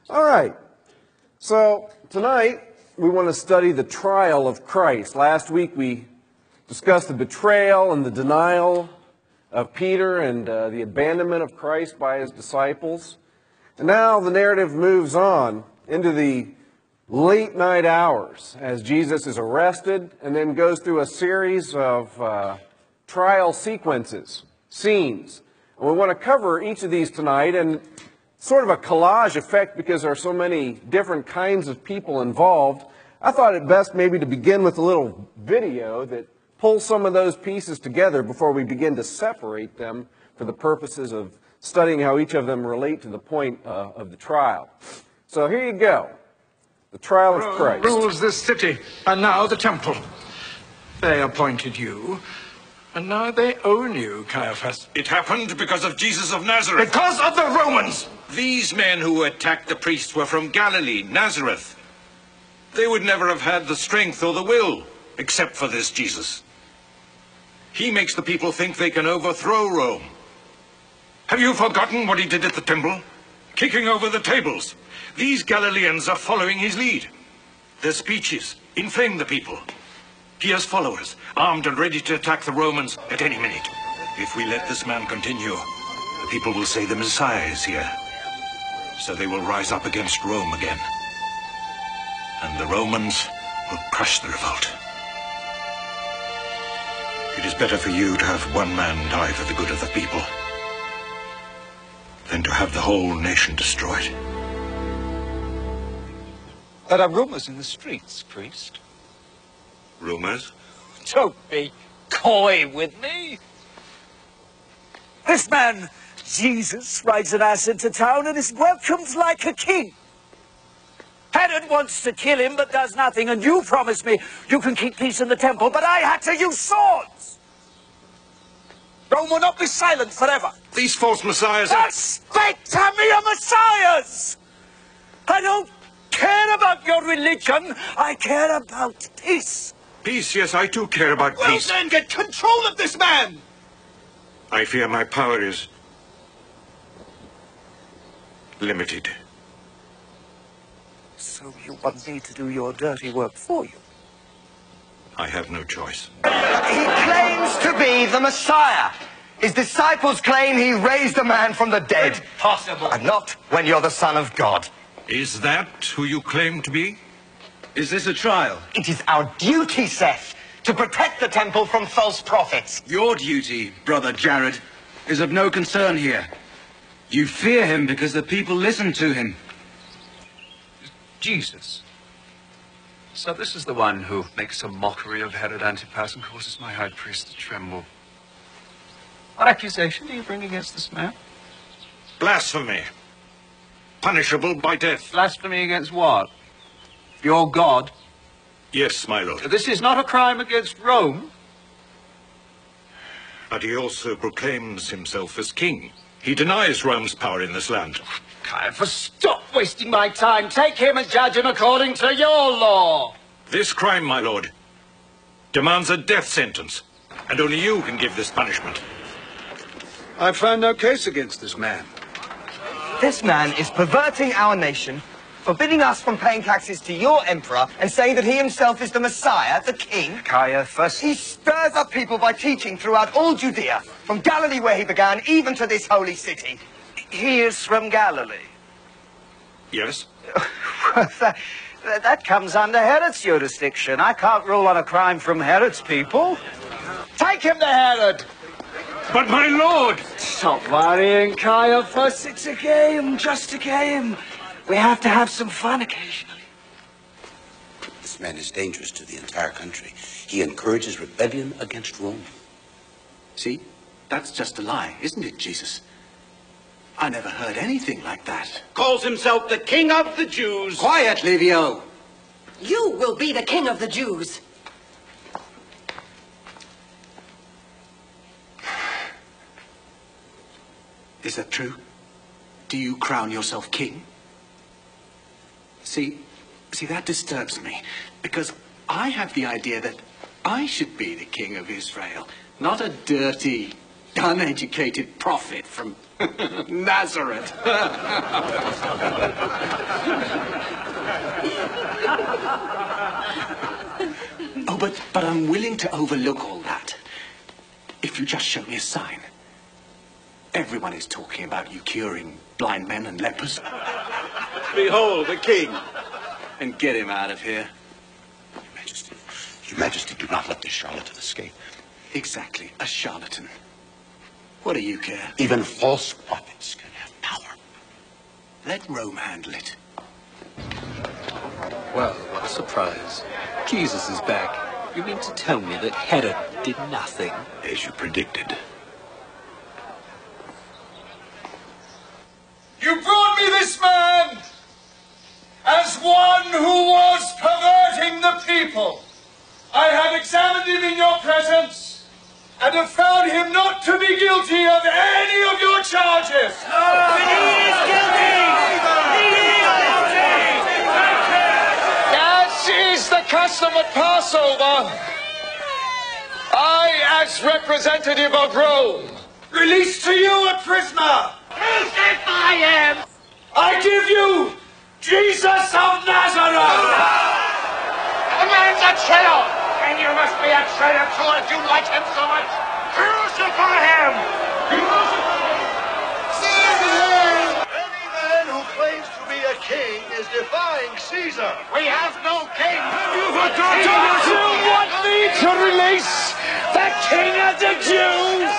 All right. So tonight we want to study the trial of Christ. Last week we discussed the betrayal and the denial of Peter and the abandonment of Christ by his disciples. And now the narrative moves on into the late night hours as Jesus is arrested and then goes through a series of trial sequences, scenes. And we want to cover each of these tonight, and sort of a collage effect because there are so many different kinds of people involved. I thought it best maybe to begin with a little video that pulls some of those pieces together before we begin to separate them for the purposes of studying how each of them relate to the point of the trial. So here you go. The trial of Christ. Rules this city, and now the temple. They appointed you, and now they own you, Caiaphas. It happened because of Jesus of Nazareth. Because of the Romans! These men who attacked the priests were from Galilee, Nazareth. They would never have had the strength or the will, except for this Jesus. He makes the people think they can overthrow Rome. Have you forgotten what he did at the temple? Kicking over the tables. These Galileans are following his lead. Their speeches inflame the people. He has followers, armed and ready to attack the Romans at any minute. If we let this man continue, the people will say the Messiah is here. So they will rise up against Rome again. And the Romans will crush the revolt. It is better for you to have one man die for the good of the people than to have the whole nation destroyed. There are rumors in the streets, priest. Rumors? Don't be coy with me. This man, Jesus, rides an ass into town and is welcomed like a king. Herod wants to kill him but does nothing, and you promised me you can keep peace in the temple, but I had to use swords. Rome will not be silent forever. These false messiahs are... Expect mere messiahs! I don't care about your religion. I care about peace. Peace, yes, I too care about peace. Well, then get control of this man! I fear my power is limited. So you want me to do your dirty work for you? I have no choice. He claims to be the Messiah. His disciples claim he raised a man from the dead. Impossible. And not when you're the Son of God. Is that who you claim to be? Is this a trial? It is our duty, Seth, to protect the temple from false prophets. Your duty, Brother Jared, is of no concern here. You fear him because the people listen to him. Jesus. So this is the one who makes a mockery of Herod Antipas and causes my high priest to tremble. What accusation do you bring against this man? Blasphemy. Punishable by death. Blasphemy against what? Your God? Yes, my lord. This is not a crime against Rome. But he also proclaims himself as king. He denies Rome's power in this land. Caiaphas, stop wasting my time. Take him and judge him according to your law. This crime, my lord, demands a death sentence, and only you can give this punishment. I've found no case against this man. This man is perverting our nation, forbidding us from paying taxes to your emperor, and saying that he himself is the Messiah, the king. Caiaphas. He stirs up people by teaching throughout all Judea, from Galilee where he began, even to this holy city. He is from Galilee. Yes? That comes under Herod's jurisdiction. I can't rule on a crime from Herod's people. Take him to Herod. But my lord! Stop worrying, Caiaphas. It's a game, just a game. We have to have some fun occasionally. This man is dangerous to the entire country. He encourages rebellion against Rome. See? That's just a lie, isn't it, Jesus? I never heard anything like that. Calls himself the King of the Jews. Quiet, Livio. You will be the King of the Jews. Is that true? Do you crown yourself king? See, that disturbs me, because I have the idea that I should be the king of Israel, not a dirty, uneducated prophet from Nazareth. I'm willing to overlook all that. If you just show me a sign. Everyone is talking about you curing blind men and lepers. Behold, the king. And get him out of here. Your Majesty, do not let this charlatan escape. Exactly, a charlatan. What do you care? Even false prophets can have power. Let Rome handle it. Well, what a surprise. Jesus is back. You mean to tell me that Herod did nothing? As you predicted. You brought me this man as one who was perverting the people. I have examined him in your presence and have found him not to be guilty of any of your charges. But he is guilty! He is guilty! As is the custom at Passover, I, as representative of Rome, release to you a prisoner. Crucify him! I give you Jesus of Nazareth! The man's a traitor! And you must be a traitor too if you like him so much! Crucify him! Caesar! Any man who claims to be a king is defying Caesar. We have no king! You forgot you want me to release the King of the Jews?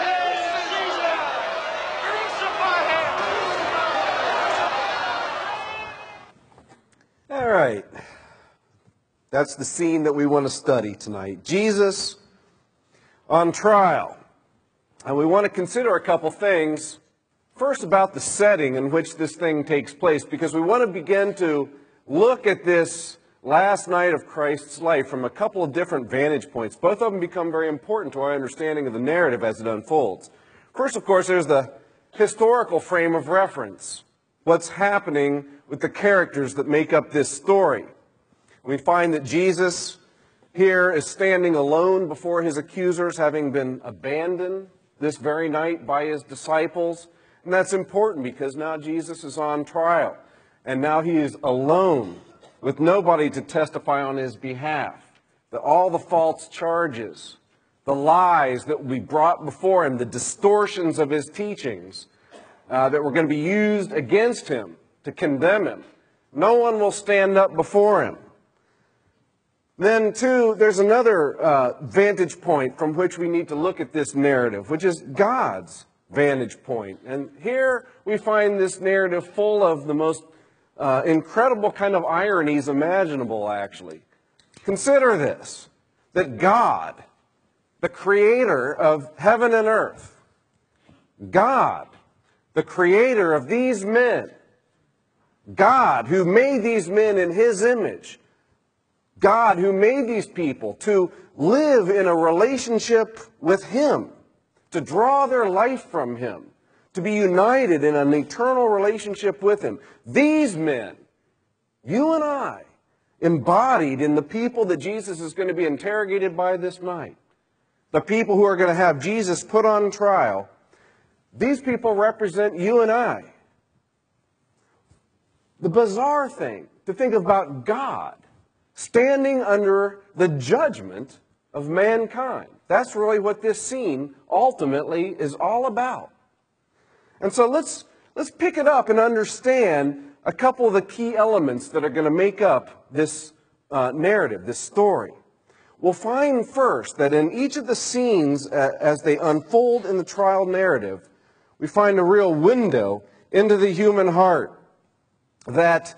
All right. That's the scene that we want to study tonight. Jesus on trial. And we want to consider a couple things. First, about the setting in which this thing takes place, because we want to begin to look at this last night of Christ's life from a couple of different vantage points. Both of them become very important to our understanding of the narrative as it unfolds. First, of course, there's the historical frame of reference. What's happening with the characters that make up this story. We find that Jesus here is standing alone before his accusers, having been abandoned this very night by his disciples. And that's important because now Jesus is on trial. And now he is alone with nobody to testify on his behalf. That all the false charges, the lies that will be brought before him, the distortions of his teachings that were going to be used against him to condemn him. No one will stand up before him. Then, too, there's another vantage point from which we need to look at this narrative, which is God's vantage point. And here we find this narrative full of the most incredible kind of ironies imaginable, actually. Consider this, that God, the creator of heaven and earth, God, the creator of these men, God who made these men in his image, God who made these people to live in a relationship with him, to draw their life from him, to be united in an eternal relationship with him. These men, you and I, embodied in the people that Jesus is going to be interrogated by this night, the people who are going to have Jesus put on trial, these people represent you and I. The bizarre thing to think about God standing under the judgment of mankind. That's really what this scene ultimately is all about. And so let's pick it up and understand a couple of the key elements that are going to make up this narrative, this story. We'll find first that in each of the scenes as they unfold in the trial narrative, we find a real window into the human heart. That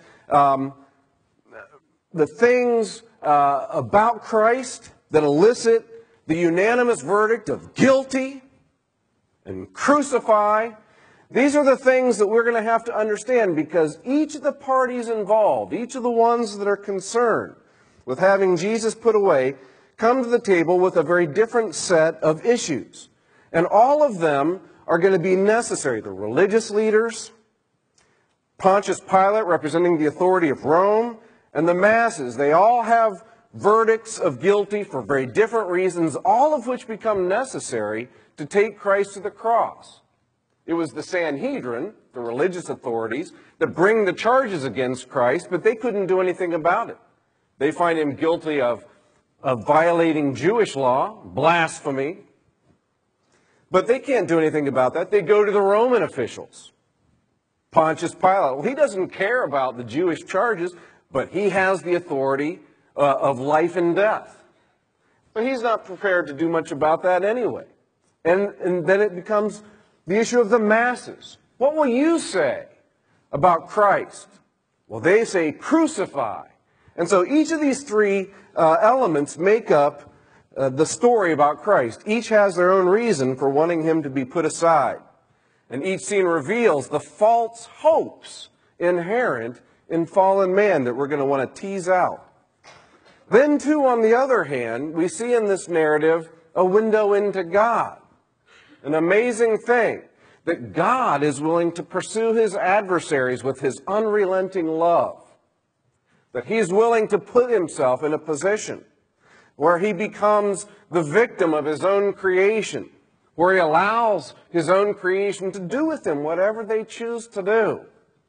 the things about Christ that elicit the unanimous verdict of guilty and crucify, these are the things that we're going to have to understand, because each of the parties involved, each of the ones that are concerned with having Jesus put away, come to the table with a very different set of issues. And all of them are going to be necessary. The religious leaders, Pontius Pilate representing the authority of Rome, and the masses. They all have verdicts of guilty for very different reasons, all of which become necessary to take Christ to the cross. It was the Sanhedrin, the religious authorities, that bring the charges against Christ, but they couldn't do anything about it. They find him guilty of of violating Jewish law, blasphemy. But they can't do anything about that. They go to the Roman officials. Pontius Pilate, well, he doesn't care about the Jewish charges, but he has the authority of life and death. But he's not prepared to do much about that anyway. And then it becomes the issue of the masses. What will you say about Christ? Well, they say crucify. And so each of these three elements make up the story about Christ. Each has their own reason for wanting him to be put aside. And each scene reveals the false hopes inherent in fallen man that we're going to want to tease out. Then, too, on the other hand, we see in this narrative a window into God. An amazing thing, that God is willing to pursue his adversaries with his unrelenting love. That he's willing to put himself in a position where he becomes the victim of his own creation, where he allows his own creation to do with him whatever they choose to do.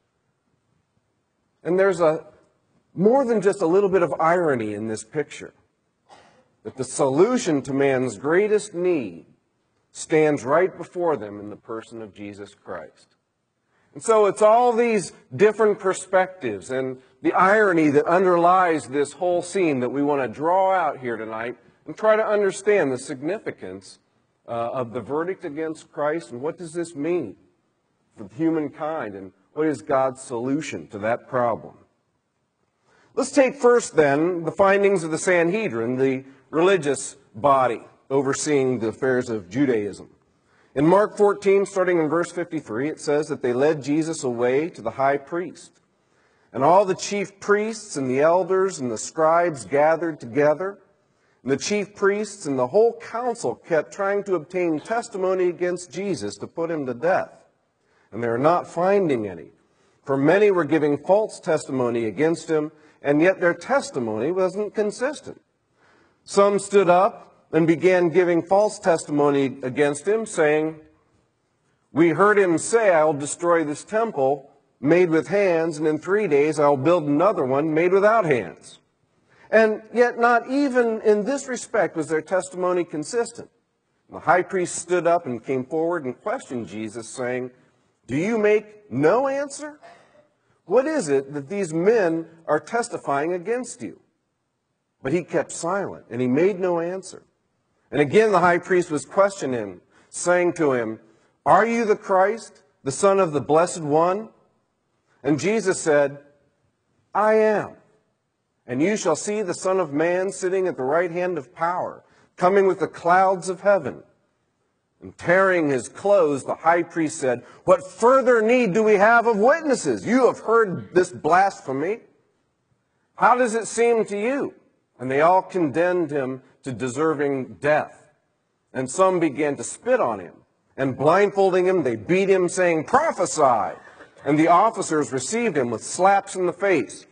And there's more than just a little bit of irony in this picture, that the solution to man's greatest need stands right before them in the person of Jesus Christ. And so it's all these different perspectives and the irony that underlies this whole scene that we want to draw out here tonight and try to understand the significance of the verdict against Christ and what does this mean for humankind and what is God's solution to that problem. Let's take first then the findings of the Sanhedrin, the religious body overseeing the affairs of Judaism. In Mark 14, starting in verse 53, it says that they led Jesus away to the high priest. And all the chief priests and the elders and the scribes gathered together. And the chief priests and the whole council kept trying to obtain testimony against Jesus to put him to death. And they are not finding any. For many were giving false testimony against him, and yet their testimony wasn't consistent. Some stood up and began giving false testimony against him, saying, "We heard him say, I will destroy this temple made with hands, and in 3 days I will build another one made without hands." And yet not even in this respect was their testimony consistent. The high priest stood up and came forward and questioned Jesus, saying, "Do you make no answer? What is it that these men are testifying against you?" But he kept silent, and he made no answer. And again the high priest was questioning him, saying to him, "Are you the Christ, the Son of the Blessed One?" And Jesus said, "I am. And you shall see the Son of Man sitting at the right hand of power, coming with the clouds of heaven." And tearing his clothes, the high priest said, "What further need do we have of witnesses? You have heard this blasphemy. How does it seem to you?" And they all condemned him to deserving death. And some began to spit on him. And blindfolding him, they beat him, saying, "Prophesy." And the officers received him with slaps in the face.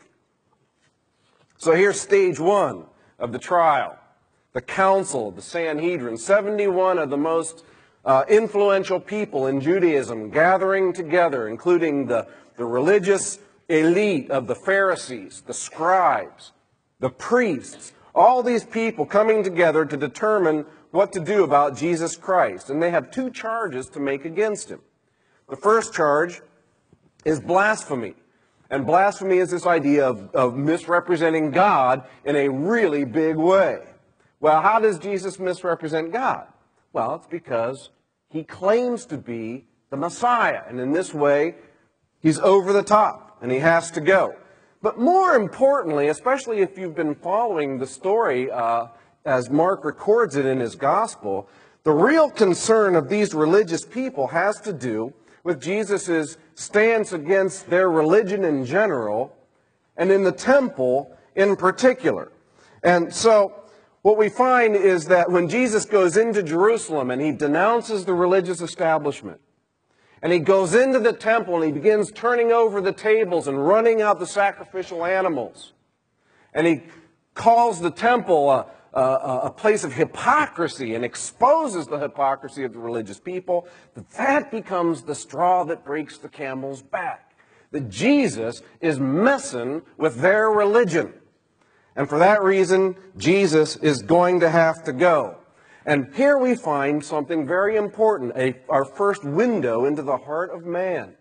So here's stage one of the trial. The council, the Sanhedrin, 71 of the most influential people in Judaism gathering together, including the religious elite of the Pharisees, the scribes, the priests, all these people coming together to determine what to do about Jesus Christ. And they have two charges to make against him. The first charge is blasphemy. And blasphemy is this idea of misrepresenting God in a really big way. Well, how does Jesus misrepresent God? Well, it's because he claims to be the Messiah. And in this way, he's over the top and he has to go. But more importantly, especially if you've been following the story as Mark records it in his gospel, the real concern of these religious people has to do with Jesus' stance against their religion in general and in the temple in particular. And so what we find is that when Jesus goes into Jerusalem and he denounces the religious establishment, and he goes into the temple and he begins turning over the tables and running out the sacrificial animals, and he calls the temple a place of hypocrisy and exposes the hypocrisy of the religious people, that becomes the straw that breaks the camel's back. That Jesus is messing with their religion. And for that reason, Jesus is going to have to go. And here we find something very important, our first window into the heart of man.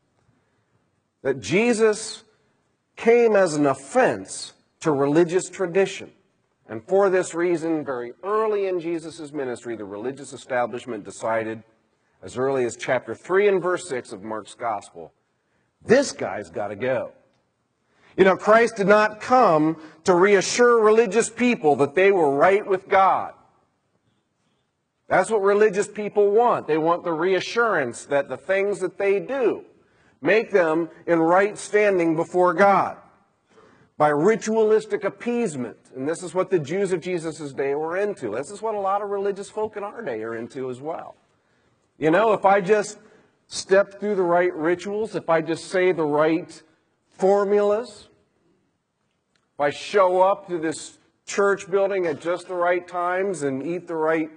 That Jesus came as an offense to religious tradition. And for this reason, very early in Jesus' ministry, the religious establishment decided, as early as chapter 3 and verse 6 of Mark's Gospel, this guy's got to go. You know, Christ did not come to reassure religious people that they were right with God. That's what religious people want. They want the reassurance that the things that they do make them in right standing before God. By ritualistic appeasement. And this is what the Jews of Jesus' day were into. This is what a lot of religious folk in our day are into as well. You know, if I just step through the right rituals, if I just say the right formulas, if I show up to this church building at just the right times and eat the right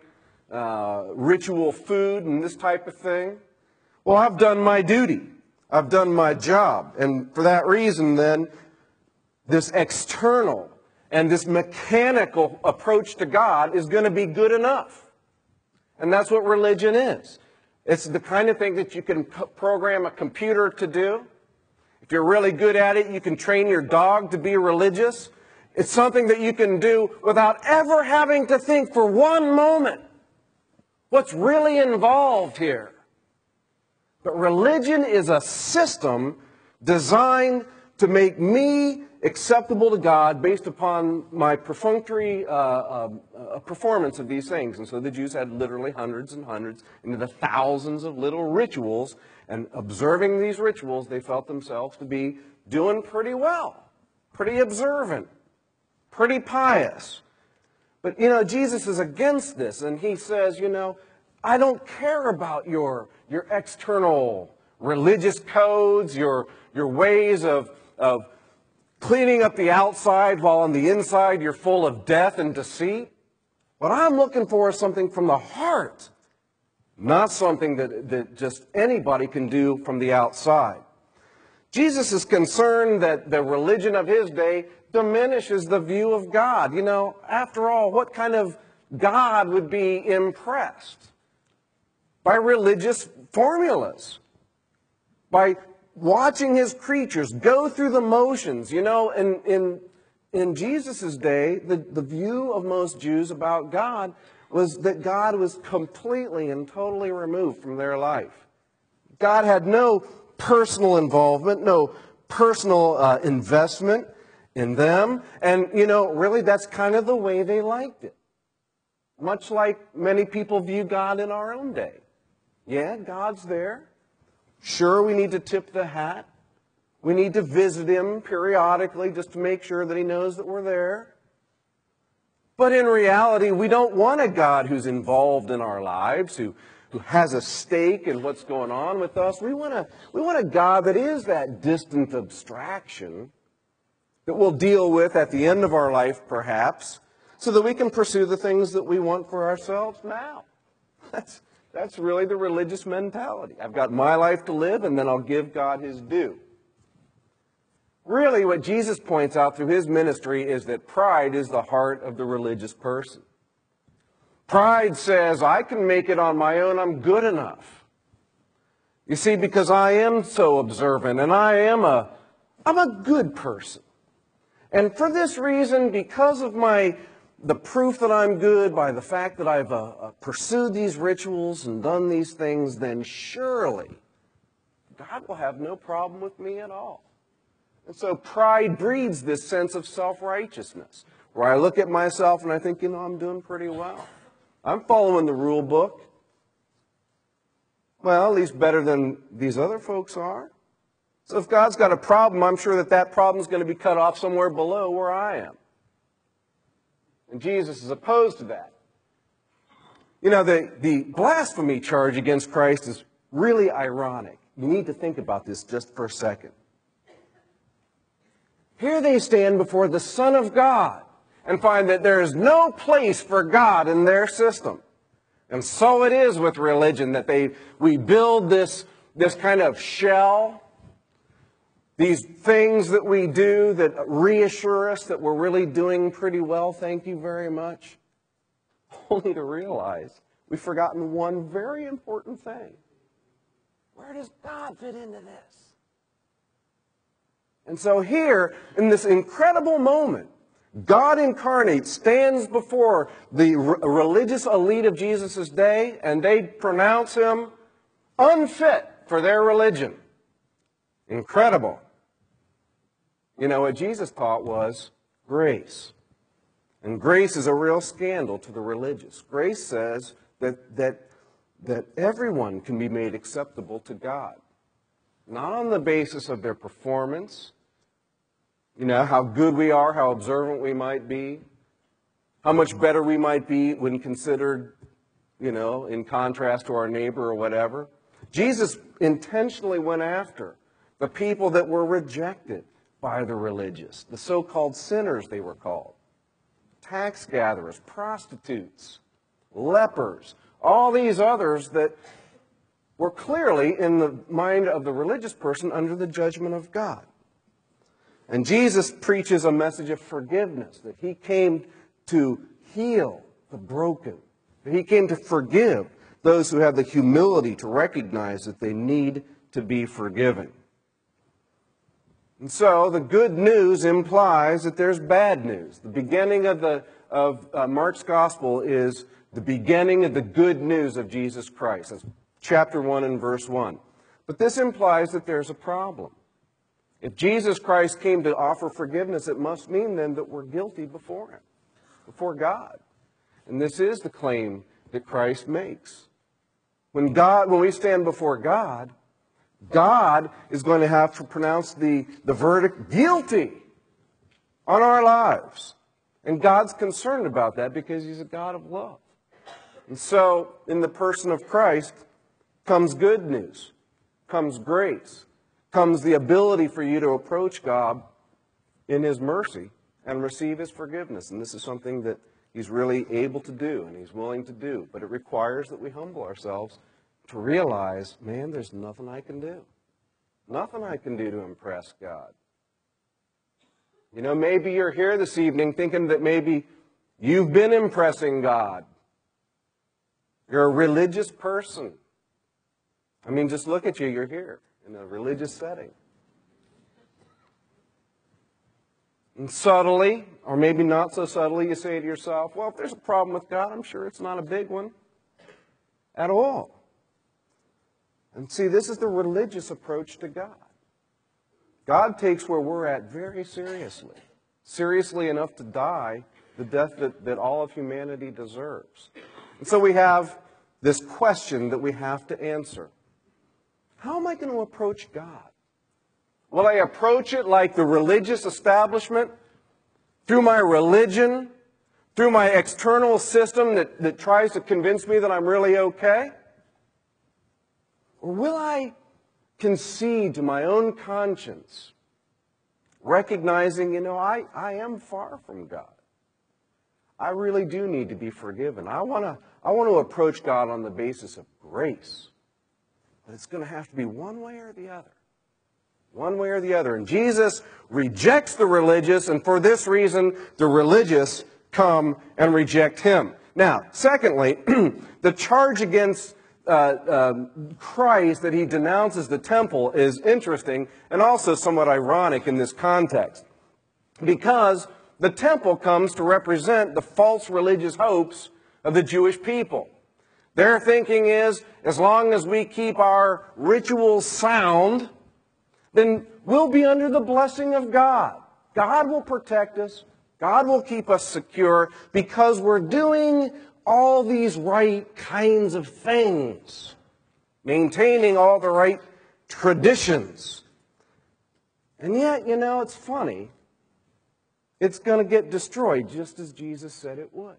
ritual food and this type of thing, well, I've done my duty. I've done my job. And for that reason, then, this external and this mechanical approach to God is going to be good enough. And that's what religion is. It's the kind of thing that you can program a computer to do. If you're really good at it, you can train your dog to be religious. It's something that you can do without ever having to think for one moment what's really involved here. But religion is a system designed to make me acceptable to God based upon my perfunctory performance of these things. And so the Jews had literally hundreds and hundreds, into the thousands of little rituals. And observing these rituals, they felt themselves to be doing pretty well, pretty observant, pretty pious. But, you know, Jesus is against this. And he says, you know, I don't care about your external religious codes, your ways of cleaning up the outside while on the inside you're full of death and deceit. What I'm looking for is something from the heart, not something that just anybody can do from the outside. Jesus is concerned that the religion of his day diminishes the view of God. You know, after all, what kind of God would be impressed by religious formulas? By watching his creatures go through the motions. You know, in Jesus' day, the view of most Jews about God was that God was completely and totally removed from their life. God had no personal involvement, no personal investment in them. And, you know, really that's kind of the way they liked it. Much like many people view God in our own day. Yeah, God's there. Sure, we need to tip the hat. We need to visit him periodically just to make sure that he knows that we're there. But in reality, we don't want a God who's involved in our lives, who has a stake in what's going on with us. We want a God that is that distant abstraction that we'll deal with at the end of our life, perhaps, so that we can pursue the things that we want for ourselves now. That's really the religious mentality. I've got my life to live, and then I'll give God his due. Really, what Jesus points out through his ministry is that pride is the heart of the religious person. Pride says, I can make it on my own, I'm good enough. You see, because I am so observant, and I'm a good person. And for this reason, because of the proof that I'm good, by the fact that I've pursued these rituals and done these things, then surely God will have no problem with me at all. And so pride breeds this sense of self-righteousness, where I look at myself and I think, you know, I'm doing pretty well. I'm following the rule book. Well, at least better than these other folks are. So if God's got a problem, I'm sure that problem is going to be cut off somewhere below where I am. And Jesus is opposed to that. You know, the blasphemy charge against Christ is really ironic. You need to think about this just for a second. Here they stand before the Son of God and find that there is no place for God in their system. And so it is with religion, that we build this kind of shell, these things that we do that reassure us that we're really doing pretty well, thank you very much, only to realize we've forgotten one very important thing. Where does God fit into this? And so here, in this incredible moment, God incarnate stands before the religious elite of Jesus' day, and they pronounce him unfit for their religion. Incredible. You know, what Jesus taught was grace. And grace is a real scandal to the religious. Grace says that everyone can be made acceptable to God. Not on the basis of their performance, you know, how good we are, how observant we might be, how much better we might be when considered, you know, in contrast to our neighbor or whatever. Jesus intentionally went after the people that were rejected by the religious, the so-called sinners they were called, tax gatherers, prostitutes, lepers, all these others that were clearly in the mind of the religious person under the judgment of God. And Jesus preaches a message of forgiveness, that he came to heal the broken, that he came to forgive those who have the humility to recognize that they need to be forgiven. And so the good news implies that there's bad news. The beginning of Mark's gospel is the beginning of the good news of Jesus Christ. That's chapter 1 and verse 1. But this implies that there's a problem. If Jesus Christ came to offer forgiveness, it must mean then that we're guilty before him, before God. And this is the claim that Christ makes. When we stand before God, God is going to have to pronounce the verdict guilty on our lives. And God's concerned about that because he's a God of love. And so, in the person of Christ comes good news, comes grace, comes the ability for you to approach God in his mercy and receive his forgiveness. And this is something that he's really able to do and he's willing to do. But it requires that we humble ourselves to realize, man, there's nothing I can do. Nothing I can do to impress God. You know, maybe you're here this evening thinking that maybe you've been impressing God. You're a religious person. I mean, just look at you. You're here in a religious setting. And subtly, or maybe not so subtly, you say to yourself, well, if there's a problem with God, I'm sure it's not a big one at all. And see, this is the religious approach to God. God takes where we're at very seriously. Seriously enough to die the death that all of humanity deserves. And so we have this question that we have to answer. How am I going to approach God? Will I approach it like the religious establishment? Through my religion? Through my external system that tries to convince me that I'm really okay? Or will I concede to my own conscience, recognizing, you know, I am far from God. I really do need to be forgiven. I want to approach God on the basis of grace. But it's going to have to be one way or the other. One way or the other. And Jesus rejects the religious, and for this reason, the religious come and reject him. Now, secondly, the charge against Christ that he denounces the temple is interesting and also somewhat ironic in this context. Because the temple comes to represent the false religious hopes of the Jewish people. Their thinking is, as long as we keep our rituals sound, then we'll be under the blessing of God. God will protect us. God will keep us secure because we're doing all these right kinds of things, maintaining all the right traditions. And yet, you know, it's funny. It's going to get destroyed just as Jesus said it would.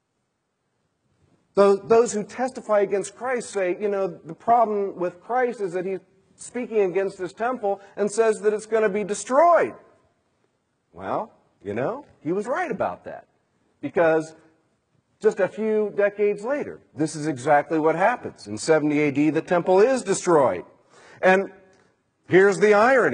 Those who testify against Christ say, you know, the problem with Christ is that he's speaking against this temple and says that it's going to be destroyed. Well, you know, he was right about that. Because just a few decades later, this is exactly what happens. In 70 AD, the temple is destroyed. And here's the irony.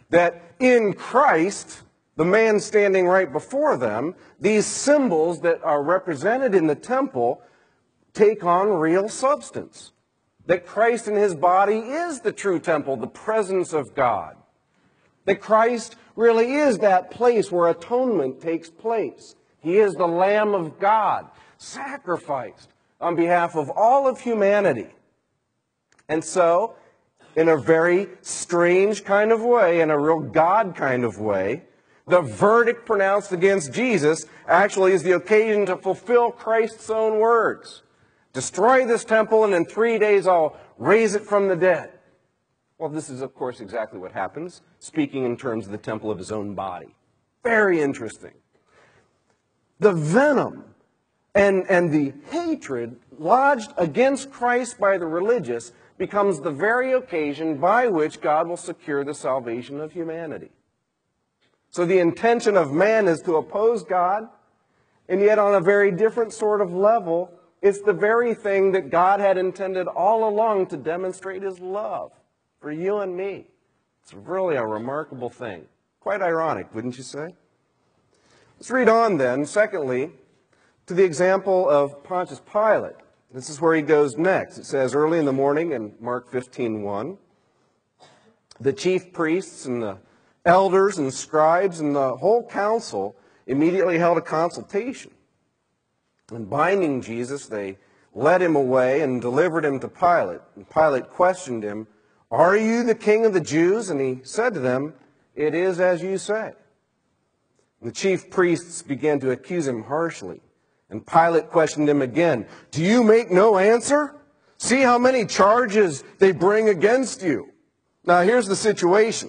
that in Christ, the man standing right before them, these symbols that are represented in the temple take on real substance. That Christ in his body is the true temple, the presence of God. That Christ really is that place where atonement takes place. He is the Lamb of God, sacrificed on behalf of all of humanity. And so, in a very strange kind of way, in a real God kind of way, the verdict pronounced against Jesus actually is the occasion to fulfill Christ's own words. Destroy this temple, and in 3 days I'll raise it from the dead. Well, this is, of course, exactly what happens, speaking in terms of the temple of his own body. Very interesting. The venom and the hatred lodged against Christ by the religious becomes the very occasion by which God will secure the salvation of humanity. So the intention of man is to oppose God, and yet on a very different sort of level, it's the very thing that God had intended all along to demonstrate his love for you and me. It's really a remarkable thing. Quite ironic, wouldn't you say? Let's read on then, secondly, to the example of Pontius Pilate. This is where he goes next. It says early in the morning in Mark 15:1, the chief priests and the elders and scribes and the whole council immediately held a consultation. And binding Jesus, they led him away and delivered him to Pilate. And Pilate questioned him, "Are you the king of the Jews?" And he said to them, "It is as you say." And the chief priests began to accuse him harshly. And Pilate questioned him again, "Do you make no answer? See how many charges they bring against you." Now here's the situation.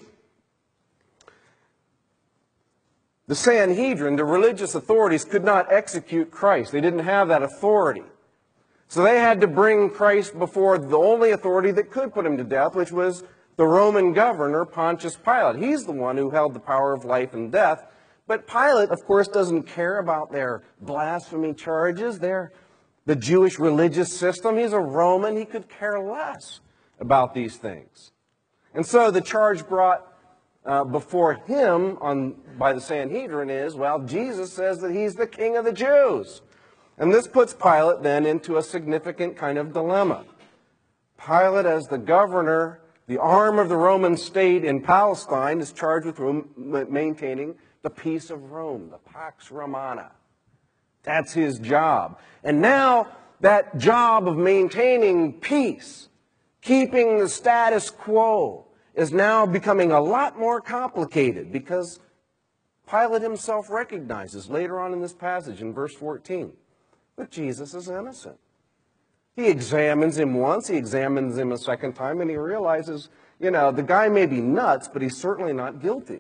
The Sanhedrin, the religious authorities, could not execute Christ. They didn't have that authority. So they had to bring Christ before the only authority that could put him to death, which was the Roman governor, Pontius Pilate. He's the one who held the power of life and death. But Pilate, of course, doesn't care about their blasphemy charges. They're the Jewish religious system. He's a Roman. He could care less about these things. And so the charge brought before him by the Sanhedrin is, well, Jesus says that he's the king of the Jews. And this puts Pilate then into a significant kind of dilemma. Pilate, as the governor, the arm of the Roman state in Palestine, is charged with maintaining the peace of Rome, the Pax Romana. That's his job. And now that job of maintaining peace, keeping the status quo, is now becoming a lot more complicated because Pilate himself recognizes later on in this passage in verse 14 that Jesus is innocent. He examines him once, he examines him a second time, and he realizes, the guy may be nuts, but he's certainly not guilty.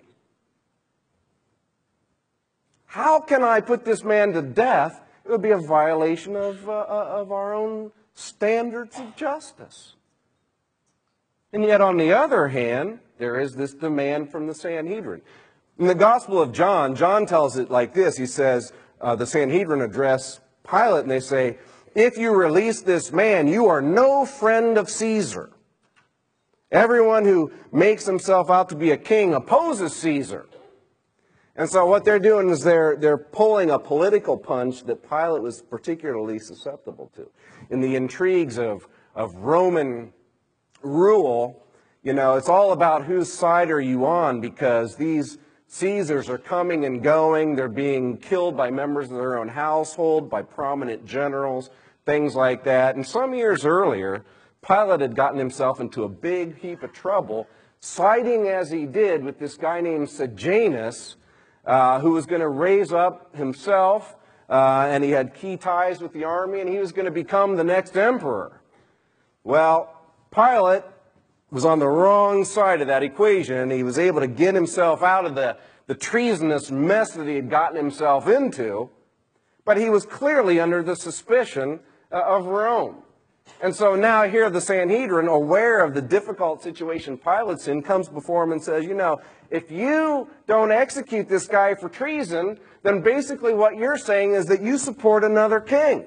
How can I put this man to death? It would be a violation of our own standards of justice. And yet, on the other hand, there is this demand from the Sanhedrin. In the Gospel of John, John tells it like this. He says, the Sanhedrin address Pilate, and they say, "If you release this man, you are no friend of Caesar. Everyone who makes himself out to be a king opposes Caesar." And so what they're doing is they're pulling a political punch that Pilate was particularly susceptible to. In the intrigues of Roman rule, it's all about whose side are you on, because these Caesars are coming and going. They're being killed by members of their own household, by prominent generals, things like that. And some years earlier, Pilate had gotten himself into a big heap of trouble, siding as he did with this guy named Sejanus, who was going to raise up himself, and he had key ties with the army, and he was going to become the next emperor. Well, Pilate was on the wrong side of that equation. He was able to get himself out of the treasonous mess that he had gotten himself into, but he was clearly under the suspicion of Rome. And so now here the Sanhedrin, aware of the difficult situation Pilate's in, comes before him and says, if you don't execute this guy for treason, then basically what you're saying is that you support another king.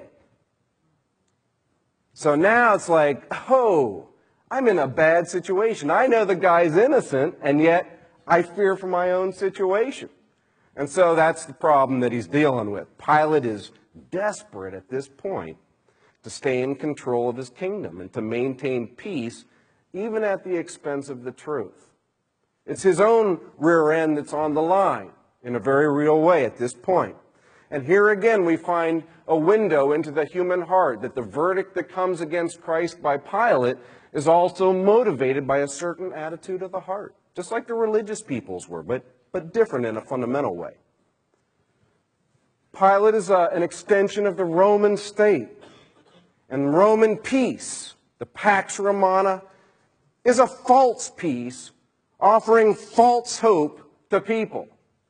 So now it's like, I'm in a bad situation. I know the guy's innocent, and yet I fear for my own situation. And so that's the problem that he's dealing with. Pilate is desperate at this point to stay in control of his kingdom and to maintain peace even at the expense of the truth. It's his own rear end that's on the line in a very real way at this point. And here again we find a window into the human heart, that the verdict that comes against Christ by Pilate is also motivated by a certain attitude of the heart, just like the religious peoples were, but different in a fundamental way. Pilate is an extension of the Roman state. And Roman peace, the Pax Romana, is a false peace offering false hope to people.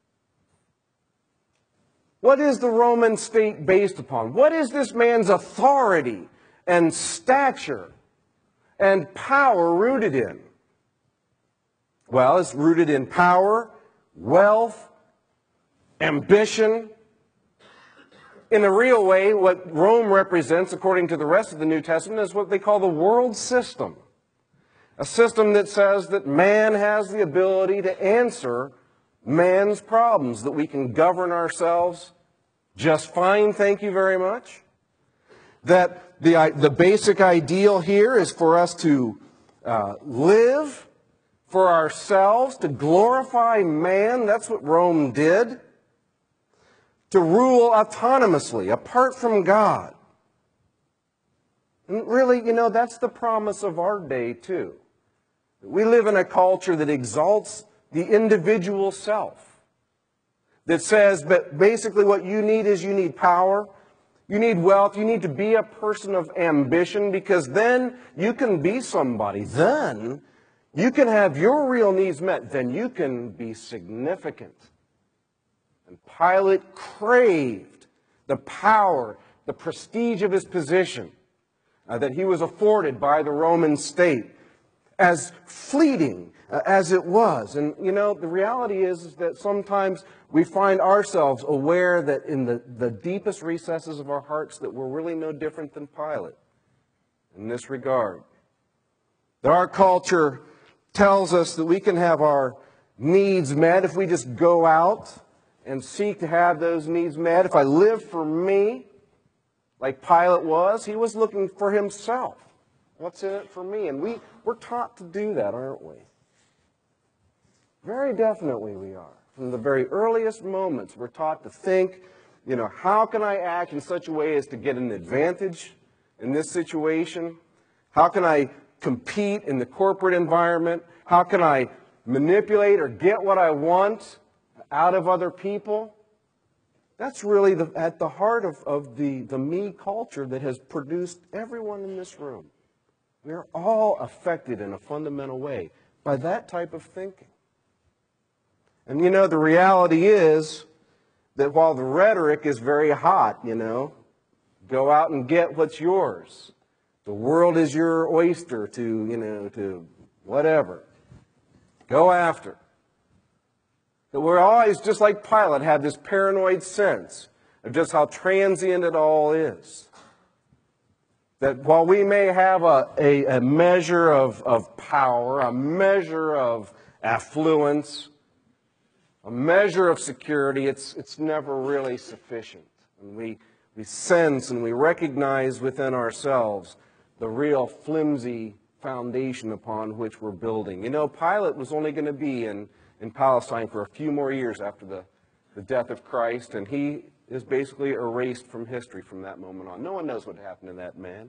What is the Roman state based upon? What is this man's authority and stature and power rooted in? Well, it's rooted in power, wealth, ambition. In a real way, what Rome represents, according to the rest of the New Testament, is what they call the world system. A system that says that man has the ability to answer man's problems, that we can govern ourselves just fine, thank you very much. That the basic ideal here is for us to live for ourselves, to glorify man. That's what Rome did. To rule autonomously, apart from God. And really, that's the promise of our day, too. We live in a culture that exalts the individual self. That says that basically what you need is you need power, you need wealth, you need to be a person of ambition, because then you can be somebody. Then you can have your real needs met. Then you can be significant. And Pilate craved the power, the prestige of his position that he was afforded by the Roman state, as fleeting as it was. And, the reality is that sometimes we find ourselves aware that in the deepest recesses of our hearts that we're really no different than Pilate in this regard. That our culture tells us that we can have our needs met if we just go out and seek to have those needs met. If I live for me, like Pilate was, he was looking for himself. What's in it for me? And we're taught to do that, aren't we? Very definitely we are. From the very earliest moments, we're taught to think, how can I act in such a way as to get an advantage in this situation? How can I compete in the corporate environment? How can I manipulate or get what I want out of other people? That's really at the heart of the me culture that has produced everyone in this room. We're all affected in a fundamental way by that type of thinking. And the reality is that while the rhetoric is very hot, go out and get what's yours. The world is your oyster to whatever. Go after. That we're always, just like Pilate, have this paranoid sense of just how transient it all is. That while we may have a measure of power, a measure of affluence, a measure of security, it's never really sufficient. And we sense and we recognize within ourselves the real flimsy foundation upon which we're building. Pilate was only going to be in Palestine for a few more years after the death of Christ, and he is basically erased from history from that moment on. No one knows what happened to that man.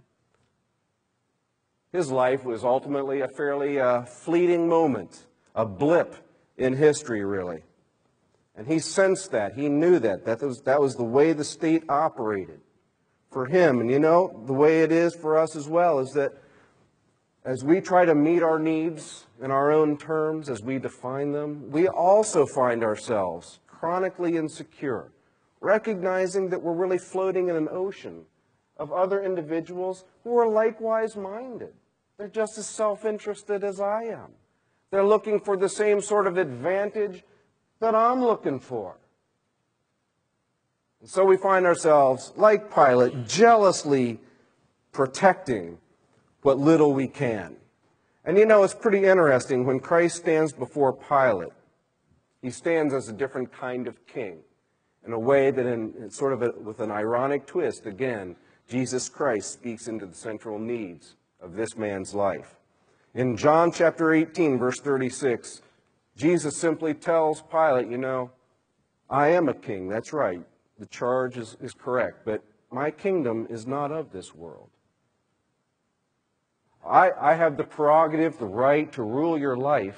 His life was ultimately a fairly fleeting moment, a blip in history, really. And he sensed that. He knew that. That was the way the state operated for him. And the way it is for us as well is that as we try to meet our needs in our own terms, as we define them, we also find ourselves chronically insecure, recognizing that we're really floating in an ocean of other individuals who are likewise minded. They're just as self-interested as I am. They're looking for the same sort of advantage that I'm looking for. And so we find ourselves, like Pilate, jealously protecting what little we can. And it's pretty interesting when Christ stands before Pilate He stands as a different kind of king, in a way that with an ironic twist, again, Jesus Christ speaks into the central needs of this man's life. In John chapter 18, verse 36, Jesus simply tells Pilate, I am a king, that's right. The charge is correct, but my kingdom is not of this world. I have the prerogative, the right to rule your life,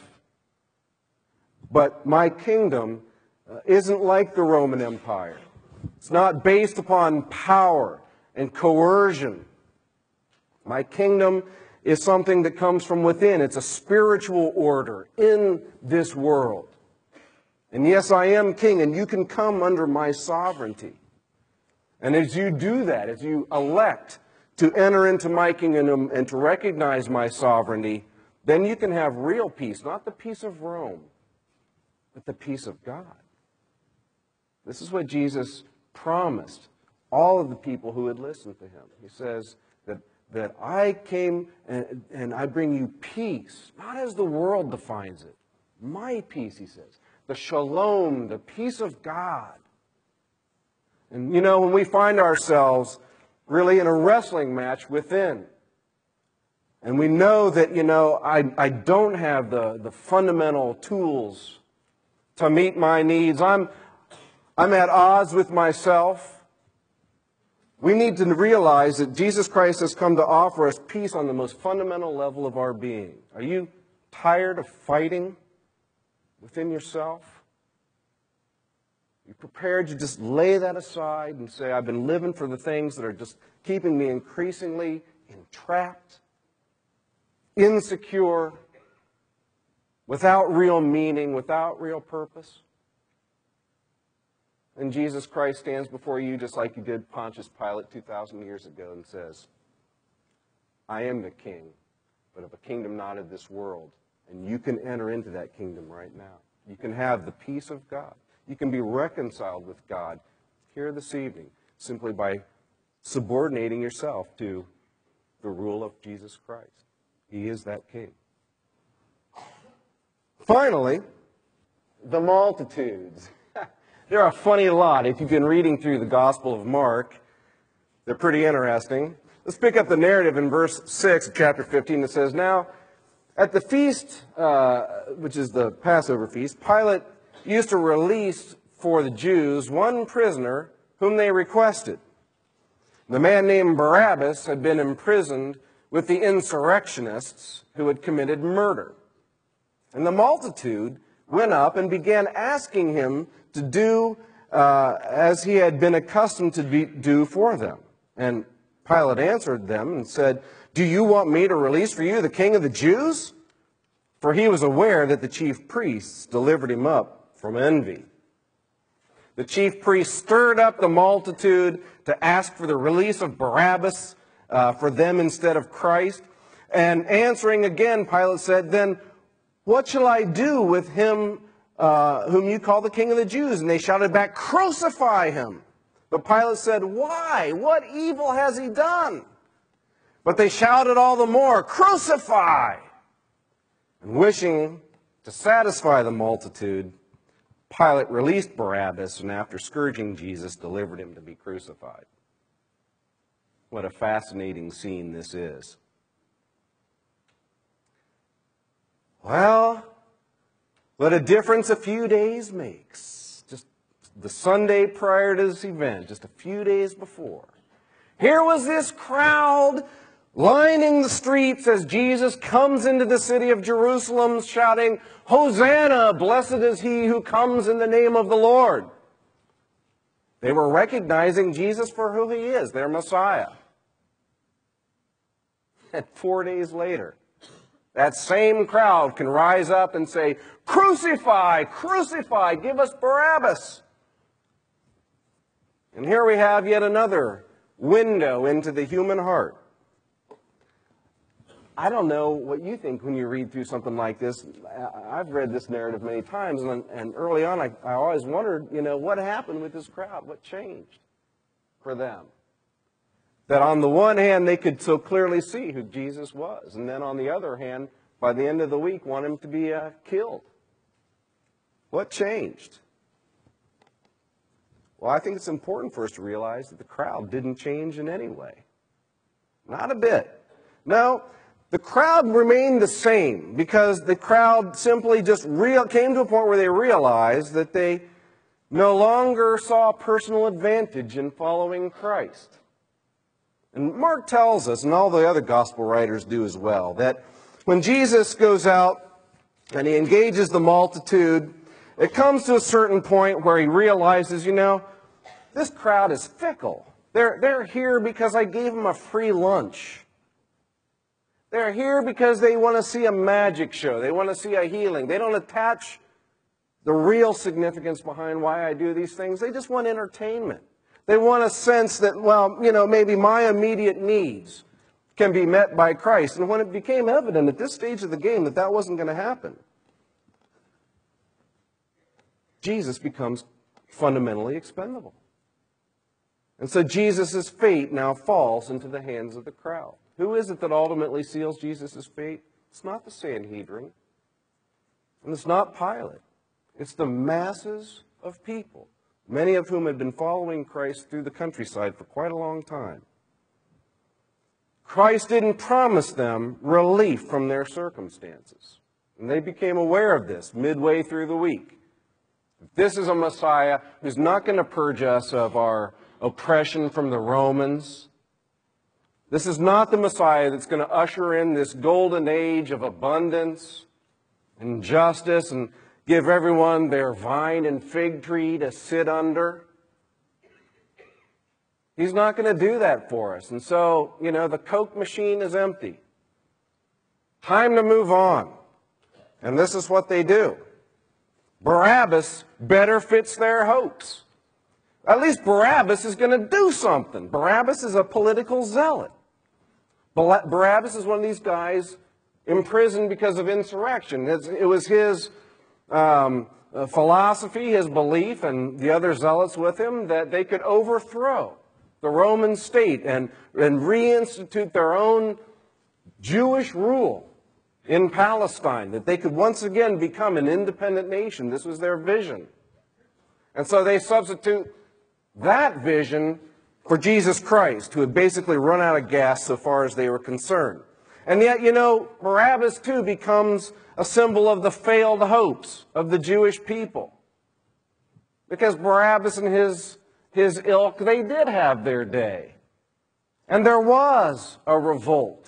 but my kingdom isn't like the Roman Empire. It's not based upon power and coercion. My kingdom is something that comes from within. It's a spiritual order in this world. And yes, I am king, and you can come under my sovereignty. And as you do that, as you elect to enter into my kingdom and to recognize my sovereignty, then you can have real peace, not the peace of Rome, but the peace of God. This is what Jesus promised all of the people who would listen to him. He says that I came and I bring you peace, not as the world defines it. My peace, he says. The shalom, the peace of God. And when we find ourselves really in a wrestling match within, and we know that, I don't have the fundamental tools to meet my needs. I'm at odds with myself. We need to realize that Jesus Christ has come to offer us peace on the most fundamental level of our being. Are you tired of fighting within yourself? Are you prepared to just lay that aside and say, I've been living for the things that are just keeping me increasingly entrapped, insecure, without real meaning, without real purpose? And Jesus Christ stands before you just like he did Pontius Pilate 2,000 years ago and says, I am the king, but of a kingdom not of this world. And you can enter into that kingdom right now. You can have the peace of God. You can be reconciled with God here this evening simply by subordinating yourself to the rule of Jesus Christ. He is that king. Finally, the multitudes. They're a funny lot. If you've been reading through the Gospel of Mark, they're pretty interesting. Let's pick up the narrative in verse 6 of chapter 15. It says, Now, at the feast, which is the Passover feast, Pilate used to release for the Jews one prisoner whom they requested. The man named Barabbas had been imprisoned with the insurrectionists who had committed murder. And the multitude went up and began asking him to do as he had been accustomed to do for them. And Pilate answered them and said, Do you want me to release for you the king of the Jews? For he was aware that the chief priests delivered him up from envy. The chief priests stirred up the multitude to ask for the release of Barabbas for them instead of Christ. And answering again, Pilate said, Then what shall I do with him whom you call the king of the Jews? And they shouted back, Crucify him! But Pilate said, Why? What evil has he done? But they shouted all the more, Crucify! And wishing to satisfy the multitude, Pilate released Barabbas, and after scourging Jesus, delivered him to be crucified. What a fascinating scene this is. Well, what a difference a few days makes. Just the Sunday prior to this event, just a few days before. Here was this crowd lining the streets as Jesus comes into the city of Jerusalem shouting, Hosanna, blessed is he who comes in the name of the Lord. They were recognizing Jesus for who he is, their Messiah. And 4 days later, that same crowd can rise up and say, Crucify, crucify, give us Barabbas. And here we have yet another window into the human heart. I don't know what you think when you read through something like this. I've read this narrative many times, and early on I always wondered, what happened with this crowd? What changed for them? That on the one hand, they could so clearly see who Jesus was, and then on the other hand, by the end of the week, want him to be killed. What changed? Well, I think it's important for us to realize that the crowd didn't change in any way. Not a bit. No, the crowd remained the same because the crowd simply just came to a point where they realized that they no longer saw personal advantage in following Christ. And Mark tells us, and all the other gospel writers do as well, that when Jesus goes out and he engages the multitude, it comes to a certain point where he realizes, this crowd is fickle. They're here because I gave them a free lunch. They're here because they want to see a magic show. They want to see a healing. They don't attach the real significance behind why I do these things. They just want entertainment. They want a sense that, maybe my immediate needs can be met by Christ. And when it became evident at this stage of the game that that wasn't going to happen, Jesus becomes fundamentally expendable. And so Jesus' fate now falls into the hands of the crowd. Who is it that ultimately seals Jesus' fate? It's not the Sanhedrin, and it's not Pilate. It's the masses of people, many of whom had been following Christ through the countryside for quite a long time. Christ didn't promise them relief from their circumstances, and they became aware of this midway through the week. This is a Messiah who's not going to purge us of our oppression from the Romans. This is not the Messiah that's going to usher in this golden age of abundance and justice and give everyone their vine and fig tree to sit under. He's not going to do that for us. And so, the Coke machine is empty. Time to move on. And this is what they do. Barabbas better fits their hopes. At least Barabbas is going to do something. Barabbas is a political zealot. Barabbas is one of these guys imprisoned because of insurrection. It was his philosophy, his belief, and the other zealots with him that they could overthrow the Roman state and reinstitute their own Jewish rule in Palestine, that they could once again become an independent nation. This was their vision. And so they substitute that vision for Jesus Christ, who had basically run out of gas so far as they were concerned. And yet, Barabbas too becomes a symbol of the failed hopes of the Jewish people. Because Barabbas and his ilk, they did have their day. And there was a revolt.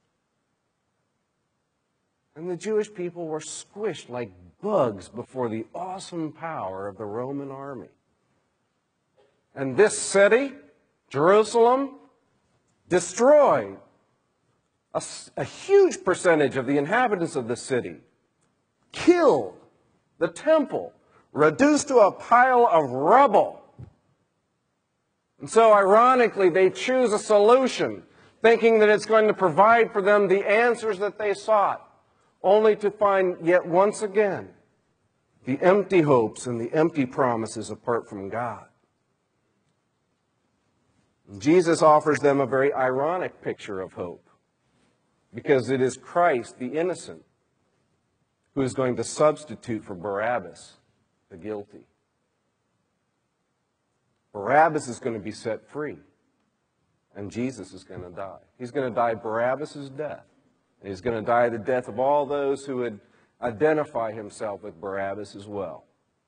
And the Jewish people were squished like bugs before the awesome power of the Roman army. And this city, Jerusalem, destroyed a huge percentage of the inhabitants of the city, killed the temple, reduced to a pile of rubble. And so ironically, they choose a solution, thinking that it's going to provide for them the answers that they sought, only to find yet once again the empty hopes and the empty promises apart from God. Jesus offers them a very ironic picture of hope, because it is Christ, the innocent, who is going to substitute for Barabbas, the guilty. Barabbas is going to be set free, and Jesus is going to die. He's going to die Barabbas' death, and he's going to die the death of all those who would identify himself with Barabbas as well.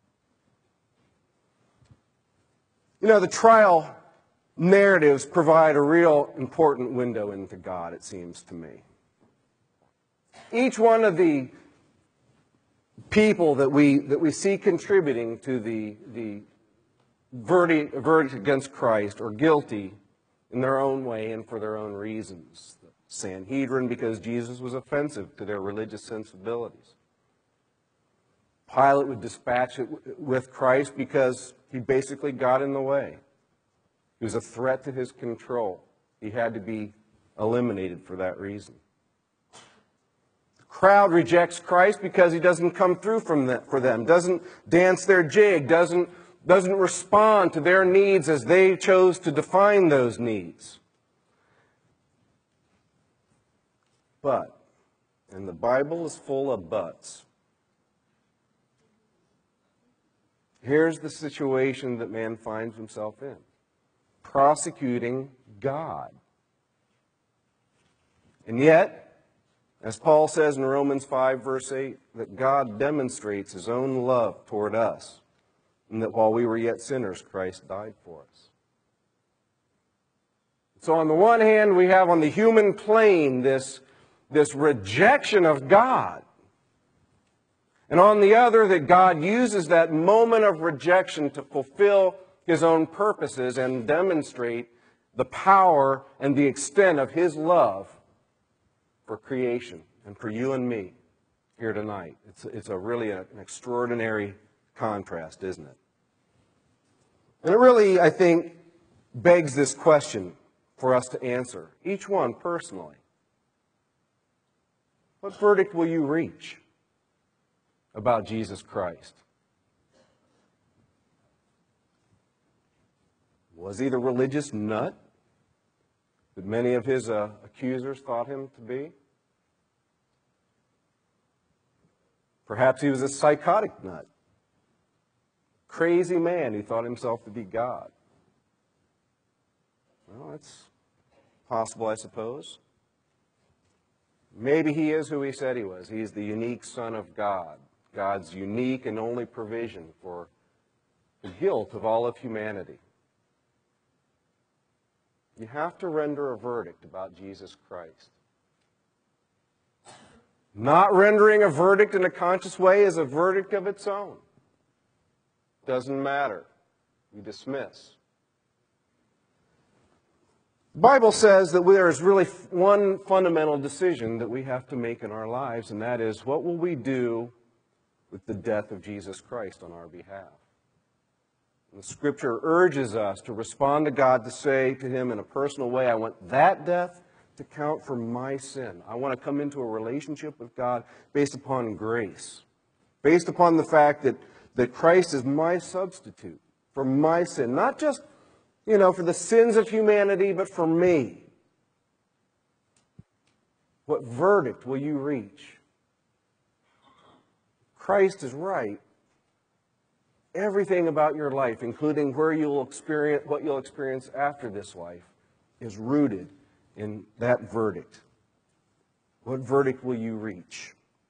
The trial narratives provide a real important window into God, it seems to me. Each one of the people that we see contributing to the verdict against Christ are guilty in their own way and for their own reasons. The Sanhedrin, because Jesus was offensive to their religious sensibilities. Pilate would dispatch it with Christ because he basically got in the way. He was a threat to his control. He had to be eliminated for that reason. The crowd rejects Christ because he doesn't come through for them, doesn't dance their jig, doesn't respond to their needs as they chose to define those needs. But, and the Bible is full of buts, Here's the situation that man finds himself in. Prosecuting God. And yet, as Paul says in Romans 5, verse 8, that God demonstrates his own love toward us, and that while we were yet sinners, Christ died for us. So on the one hand, we have on the human plane this rejection of God. And on the other, that God uses that moment of rejection to fulfill his own purposes and demonstrate the power and the extent of his love for creation and for you and me here tonight. It's really an extraordinary contrast, isn't it? And it really, I think, begs this question for us to answer, each one personally. What verdict will you reach about Jesus Christ? Was he the religious nut that many of his accusers thought him to be? Perhaps he was a psychotic nut, crazy man who thought himself to be God. Well, that's possible, I suppose. Maybe he is who he said he was. He's the unique Son of God, God's unique and only provision for the guilt of all of humanity. You have to render a verdict about Jesus Christ. Not rendering a verdict in a conscious way is a verdict of its own. Doesn't matter. You dismiss. The Bible says that there is really one fundamental decision that we have to make in our lives, and that is, what will we do with the death of Jesus Christ on our behalf? And the Scripture urges us to respond to God, to say to him in a personal way, I want that death to count for my sin. I want to come into a relationship with God based upon grace, based upon the fact that Christ is my substitute for my sin, not just for the sins of humanity, but for me. What verdict will you reach? Christ is right. Everything about your life, including what you'll experience after this life, is rooted in that verdict. What verdict will you reach?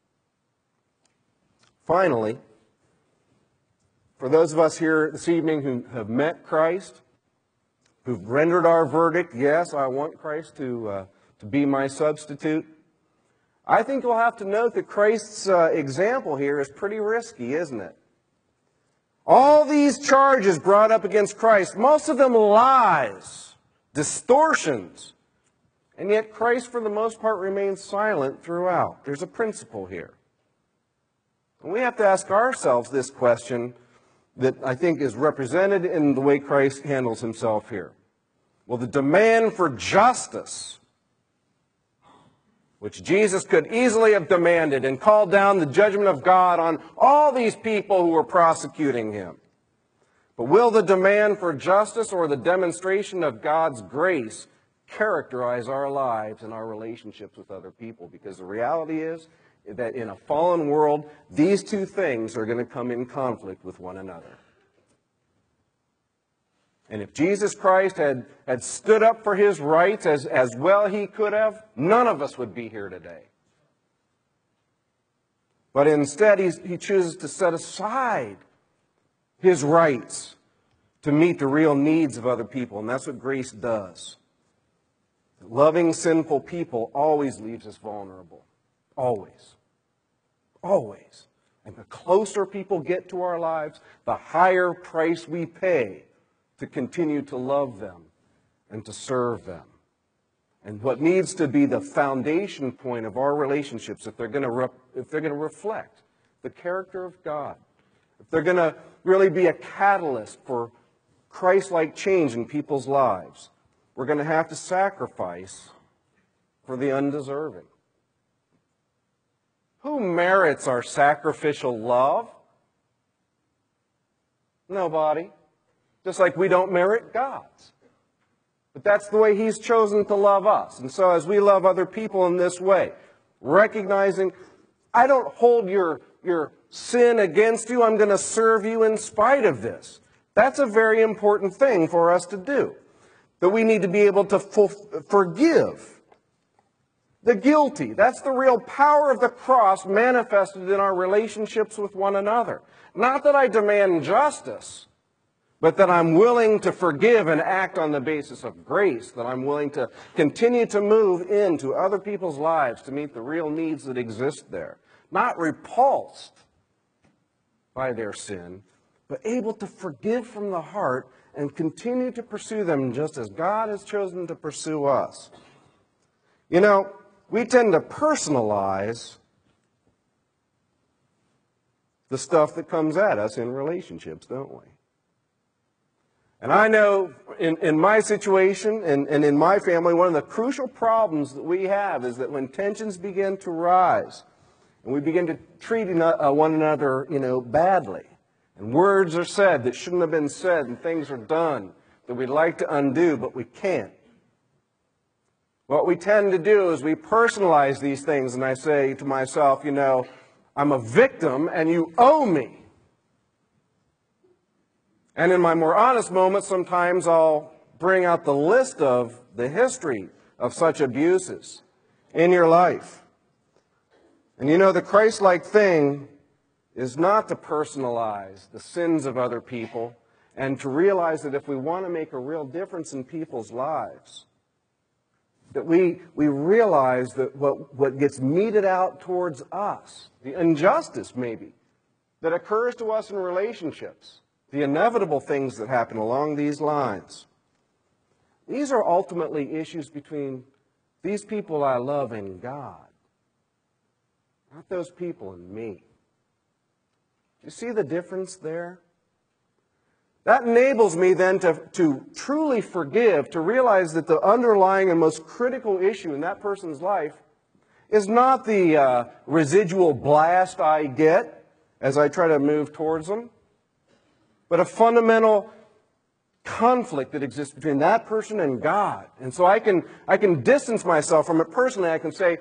Finally, for those of us here this evening who have met Christ, who've rendered our verdict, yes, I want Christ to be my substitute, I think you'll have to note that Christ's example here is pretty risky, isn't it? All these charges brought up against Christ, most of them lies, distortions, and yet Christ, for the most part, remains silent throughout. There's a principle here. And we have to ask ourselves this question that I think is represented in the way Christ handles himself here. Well, the demand for justice, which Jesus could easily have demanded and called down the judgment of God on all these people who were prosecuting him. But will the demand for justice or the demonstration of God's grace characterize our lives and our relationships with other people? Because the reality is that in a fallen world, these two things are going to come in conflict with one another. And if Jesus Christ had stood up for his rights as well he could have, none of us would be here today. But instead, he chooses to set aside his rights to meet the real needs of other people. And that's what grace does. Loving sinful people always leaves us vulnerable. Always. Always. And the closer people get to our lives, the higher price we pay to continue to love them and to serve them. And what needs to be the foundation point of our relationships, if they're going to reflect the character of God, if they're going to really be a catalyst for Christ-like change in people's lives, we're going to have to sacrifice for the undeserving. Who merits our sacrificial love? Nobody. Just like we don't merit God's. But that's the way he's chosen to love us. And so as we love other people in this way, recognizing I don't hold your sin against you. I'm going to serve you in spite of this. That's a very important thing for us to do. That we need to be able to forgive the guilty. That's the real power of the cross manifested in our relationships with one another. Not that I demand justice, but that I'm willing to forgive and act on the basis of grace, that I'm willing to continue to move into other people's lives to meet the real needs that exist there. Not repulsed by their sin, but able to forgive from the heart and continue to pursue them just as God has chosen to pursue us. You know, we tend to personalize the stuff that comes at us in relationships, don't we? And I know in my situation and in my family, one of the crucial problems that we have is that when tensions begin to rise and we begin to treat one another, badly, and words are said that shouldn't have been said, and things are done that we'd like to undo, but we can't. What we tend to do is we personalize these things, and I say to myself, I'm a victim and you owe me. And in my more honest moments, sometimes I'll bring out the list of the history of such abuses in your life. And the Christ-like thing is not to personalize the sins of other people and to realize that if we want to make a real difference in people's lives, that we realize that what gets meted out towards us, the injustice maybe, that occurs to us in relationships, the inevitable things that happen along these lines, these are ultimately issues between these people I love and God, not those people and me. You see the difference there? That enables me then to truly forgive, to realize that the underlying and most critical issue in that person's life is not the residual blast I get as I try to move towards them, but a fundamental conflict that exists between that person and God. And so I can distance myself from it personally. I can say,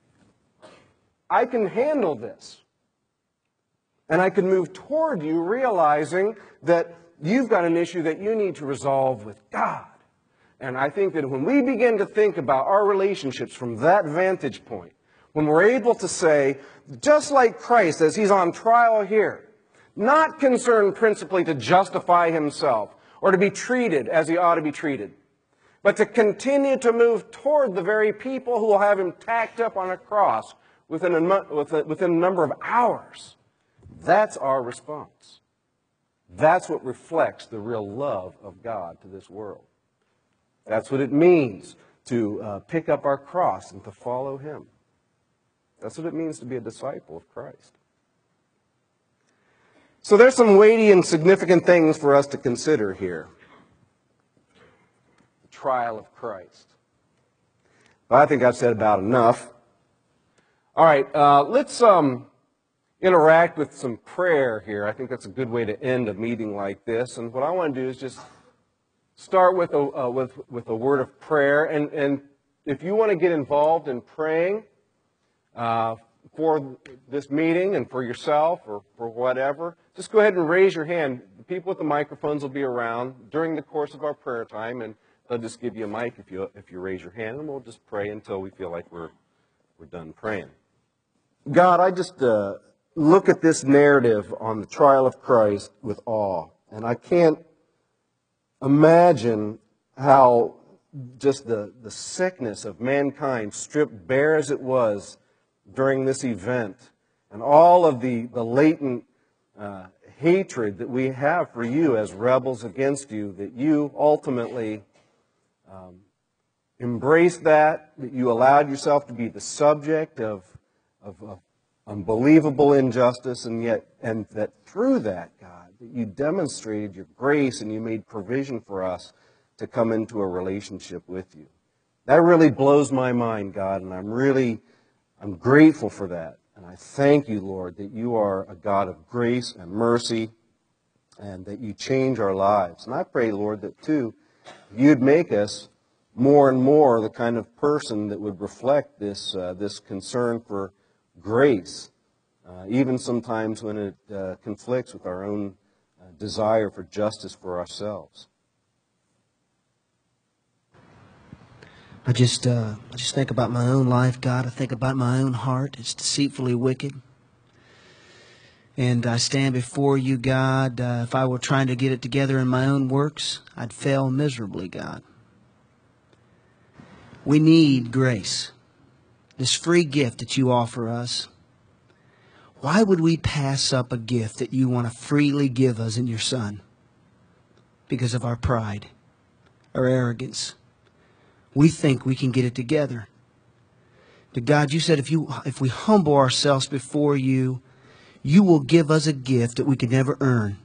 I can handle this. And I can move toward you realizing that you've got an issue that you need to resolve with God. And I think that when we begin to think about our relationships from that vantage point, when we're able to say, just like Christ as he's on trial here, not concerned principally to justify himself or to be treated as he ought to be treated, but to continue to move toward the very people who will have him tacked up on a cross within a number of hours. That's our response. That's what reflects the real love of God to this world. That's what it means to pick up our cross and to follow him. That's what it means to be a disciple of Christ. So there's some weighty and significant things for us to consider here. The trial of Christ. Well, I think I've said about enough. All right, let's interact with some prayer here. I think that's a good way to end a meeting like this. And what I want to do is just start with a word of prayer. And if you want to get involved in praying for this meeting and for yourself or for whatever, just go ahead and raise your hand. The people with the microphones will be around during the course of our prayer time, and they'll just give you a mic if you raise your hand, and we'll just pray until we feel like we're done praying. God, I just look at this narrative on the trial of Christ with awe, and I can't imagine how just the sickness of mankind, stripped bare as it was during this event, and all of the latent hatred that we have for you as rebels against you, that you ultimately embraced that you allowed yourself to be the subject of unbelievable injustice, and that through that, God, that you demonstrated your grace and you made provision for us to come into a relationship with you. That really blows my mind, God, and I'm grateful for that. And I thank you, Lord, that you are a God of grace and mercy and that you change our lives. And I pray, Lord, that too, you'd make us more and more the kind of person that would reflect this concern for grace even sometimes when it conflicts with our own desire for justice for ourselves. I just think about my own life, God. I think about my own heart. It's deceitfully wicked. And I stand before you, God. If I were trying to get it together in my own works, I'd fail miserably, God. We need grace, this free gift that you offer us. Why would we pass up a gift that you want to freely give us in your Son? Because of our pride, our arrogance. We think we can get it together. But God, you said if we humble ourselves before you, you will give us a gift that we could never earn.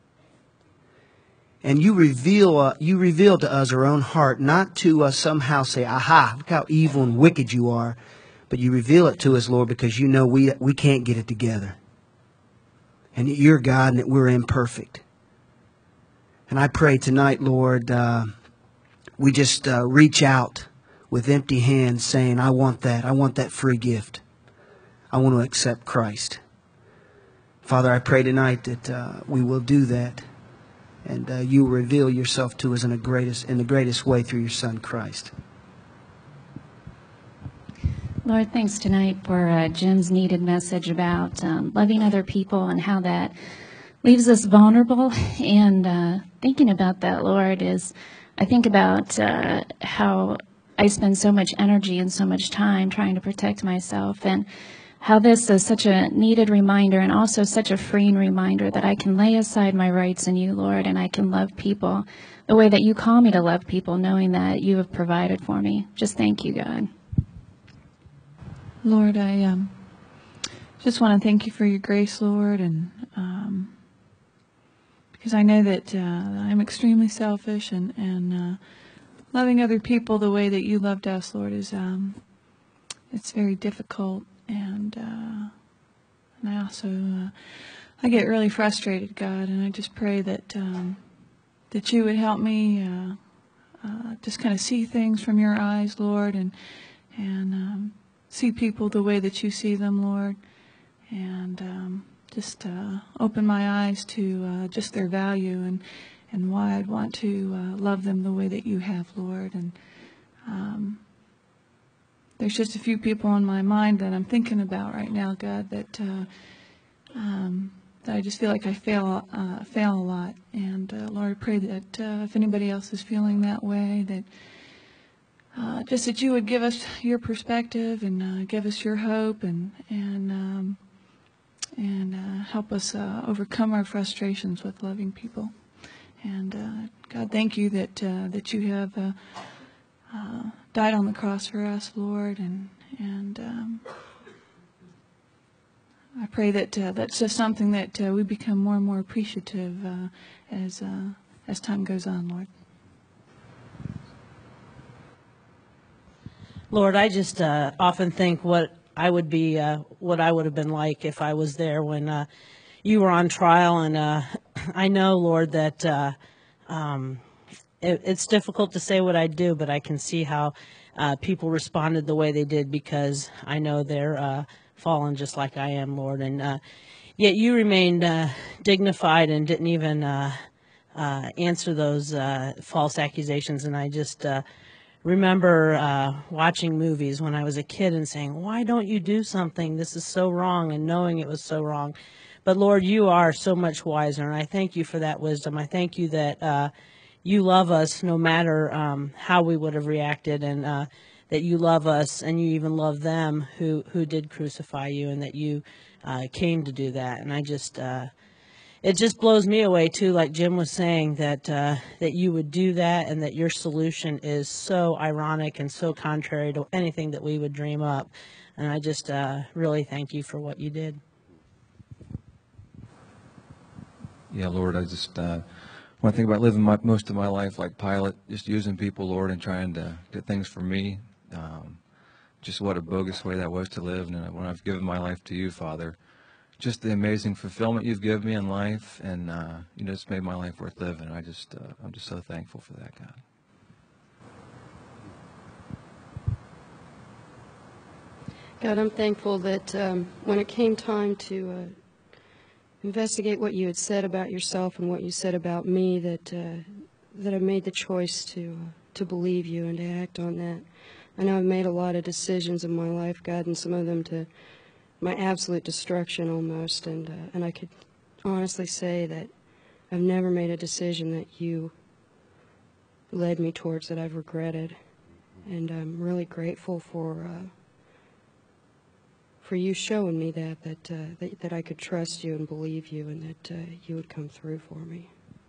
And you reveal to us our own heart, not to somehow say, aha, look how evil and wicked you are. But you reveal it to us, Lord, because you know we can't get it together. And that you're God and that we're imperfect. And I pray tonight, Lord, we just reach out with empty hands saying, I want that free gift. I want to accept Christ. Father, I pray tonight that we will do that. And you will reveal yourself to us in the greatest way through your Son, Christ. Lord, thanks tonight for Jim's needed message about loving other people and how that leaves us vulnerable. And thinking about that, Lord, I think about how I spend so much energy and so much time trying to protect myself, and how this is such a needed reminder and also such a freeing reminder that I can lay aside my rights in you, Lord, and I can love people the way that you call me to love people, knowing that you have provided for me. Just thank you, God. Lord, I just want to thank you for your grace, Lord, and because I know that I'm extremely selfish, and loving other people the way that you loved us, Lord, is it's very difficult, and I also I get really frustrated, God, and I just pray that that you would help me just kind of see things from your eyes, Lord, and see people the way that you see them, Lord, and just open my eyes to just their value and why I'd want to love them the way that you have, Lord. And there's just a few people in my mind that I'm thinking about right now, God, that I just feel like I fail a lot. And Lord, I pray that if anybody else is feeling that way, that just that you would give us your perspective and give us your hope and help us overcome our frustrations with loving people. And God, thank you that you have died on the cross for us, Lord, and I pray that that's just something that we become more and more appreciative as time goes on, Lord. Lord, I just often think what I would have been like if I was there when you were on trial, and I know, Lord, that it's difficult to say what I'd do, but I can see how people responded the way they did because I know they're fallen just like I am, Lord, and yet you remained dignified and didn't even answer those false accusations, and I just remember watching movies when I was a kid and saying, why don't you do something? This is so wrong, and knowing it was so wrong. But Lord, you are so much wiser, and I thank you for that wisdom. I thank you that you love us no matter how we would have reacted, and that you love us and you even love them who did crucify you, and that you came to do that. And I just it just blows me away too, like Jim was saying, that that you would do that, and that your solution is so ironic and so contrary to anything that we would dream up. And I just really thank you for what you did. Yeah, Lord, I just when I think about living most of my life like Pilate, just using people, Lord, and trying to get things for me, just what a bogus way that was to live. And when I've given my life to you, Father, just the amazing fulfillment you've given me in life, and you know, it's made my life worth living. I'm just so thankful for that, God. God, I'm thankful that when it came time to investigate what you had said about yourself and what you said about me, that I made the choice to believe you and to act on that. I know I've made a lot of decisions in my life, God, and some of them to my absolute destruction almost, and I could honestly say that I've never made a decision that you led me towards that I've regretted, and I'm really grateful for you showing me that I could trust you and believe you, and that you would come through for me.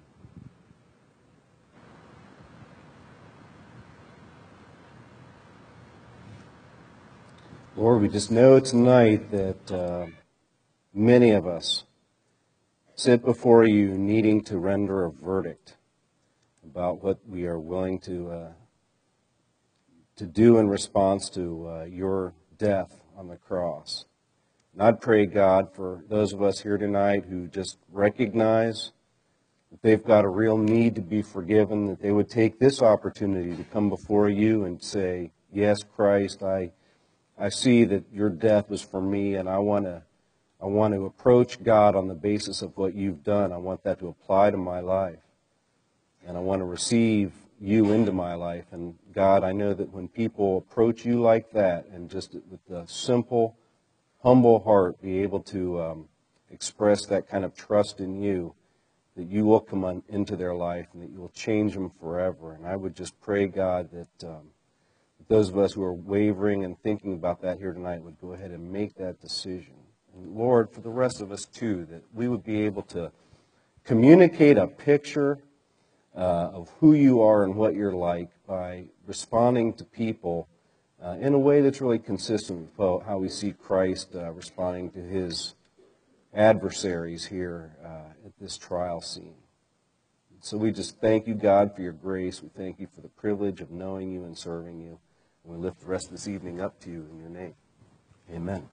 Lord, we just know tonight that many of us sit before you needing to render a verdict about what we are willing to do in response to your death on the cross. And I'd pray, God, for those of us here tonight who just recognize that they've got a real need to be forgiven, that they would take this opportunity to come before you and say, yes, Christ, I see that your death was for me, and I want to approach God on the basis of what you've done. I want that to apply to my life, and I want to receive you into my life. And God, I know that when people approach you like that, and just with a simple, humble heart be able to express that kind of trust in you, that you will come into their life and that you will change them forever. And I would just pray, God, that those of us who are wavering and thinking about that here tonight would go ahead and make that decision. And Lord, for the rest of us too, that we would be able to communicate a picture of who you are and what you're like by responding to people in a way that's really consistent with how we see Christ responding to his adversaries here at this trial scene. So we just thank you, God, for your grace. We thank you for the privilege of knowing you and serving you. And we lift the rest of this evening up to you in your name. Amen.